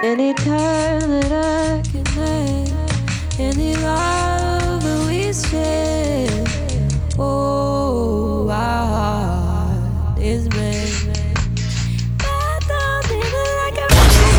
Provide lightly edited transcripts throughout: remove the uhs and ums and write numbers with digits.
Anytime that I can lend any love that we share. Oh, our heart is made. I don't even like it.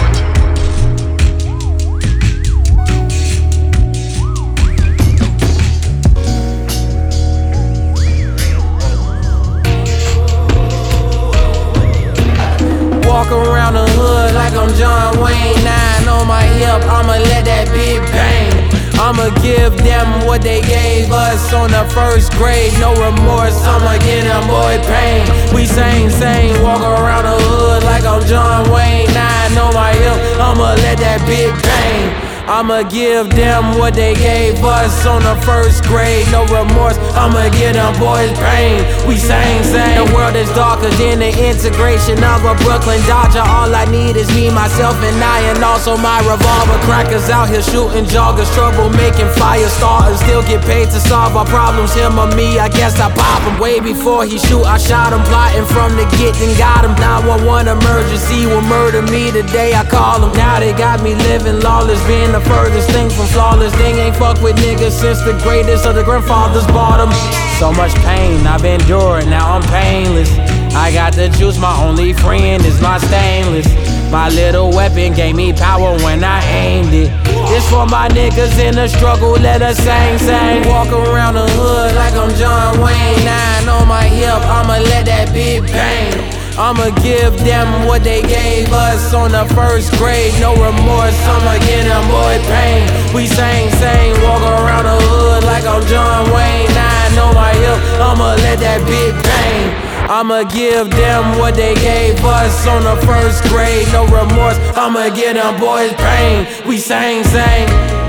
Walk around the hood like I'm John Wayne. 9 on my hip, I'ma let that big bang. I'ma give them what they gave us on the first grade. No remorse, I'ma give them boy pain. We sing, walk around the hood like I'm John Wayne. 9 on my hip, I'ma let that big bang. I'ma give them what they gave us on the first grade. No remorse, I'ma give them boys pain. We sing. The world is darker than the integration of a Brooklyn Dodger. All I need is me, myself, and I, and also my revolver. Crackers out here shooting joggers, trouble making fire starters. Still get paid to solve our problems, him or me. I guess I pop him. Way before he shoot, I shot him. Plotting from the get and got him. 911 emergency will murder me the day I call him. Now they got me living lawless, being the furthest thing from flawless. Thing ain't fuck with niggas since the greatest of the grandfathers bought them. So much pain I've endured, now I'm painless. I got the juice, my only friend is my stainless. My little weapon gave me power when I aimed it. It's for my niggas in the struggle, let us sing. Walk around the hood like I'm John Wayne. 9 on my hip, I'ma let that big bang. I'ma give them what they gave us on the first grade. No remorse, I'ma give them boy pain. We sing, walk around the hood like I'm John Wayne. 9 on my hip, I'ma let that big bang. I'ma give them what they gave us on the first grade. No remorse, I'ma give them boys pain. We sing.